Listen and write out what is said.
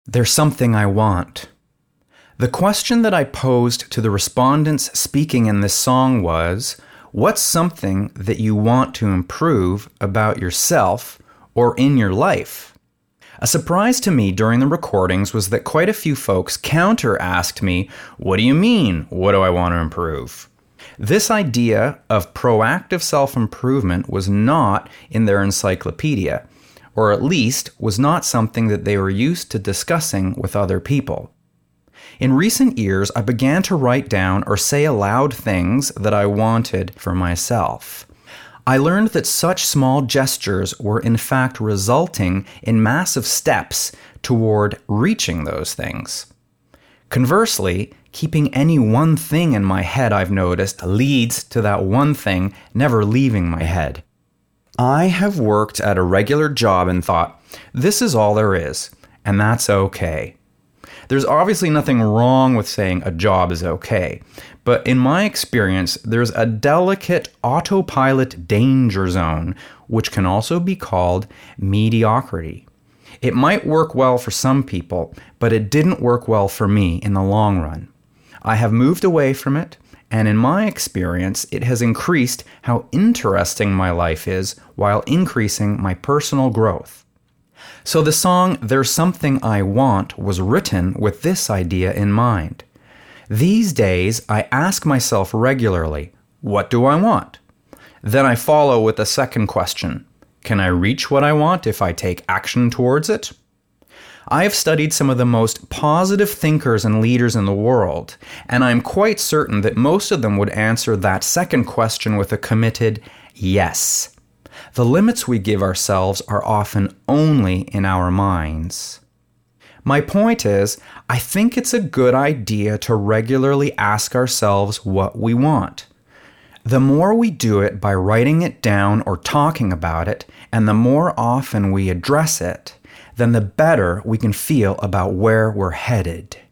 There's something I want. The question that I posed to the respondents speaking in this song was, what's something that you want to improve about yourself or in your life? A surprise to me during the recordings was that quite a few folks counter-asked me, what do you mean, what do I want to improve? This idea of proactive self-improvement was not in their encyclopedia, or at least was not something that they were used to discussing with other people. In recent years, I began to write down or say aloud things that I wanted for myself. I learned that such small gestures were in fact resulting in massive steps toward reaching those things. Conversely, keeping any one thing in my head, I've noticed, leads to that one thing never leaving my head. I have worked at a regular job and thought, this is all there is, and that's okay. There's obviously nothing wrong with saying a job is okay, but in my experience, there's a delicate autopilot danger zone, which can also be called mediocrity. It might work well for some people, but it didn't work well for me in the long run. I have moved away from it, and in my experience, it has increased how interesting my life is while increasing my personal growth. So the song There's Something I Want was written with this idea in mind. These days, I ask myself regularly, what do I want? Then I follow with a second question. Can I reach what I want if I take action towards it? I have studied some of the most positive thinkers and leaders in the world, and I'm quite certain that most of them would answer that second question with a committed yes. The limits we give ourselves are often only in our minds. My point is, I think it's a good idea to regularly ask ourselves what we want. The more we do it by writing it down or talking about it, and the more often we address it, then the better we can feel about where we're headed.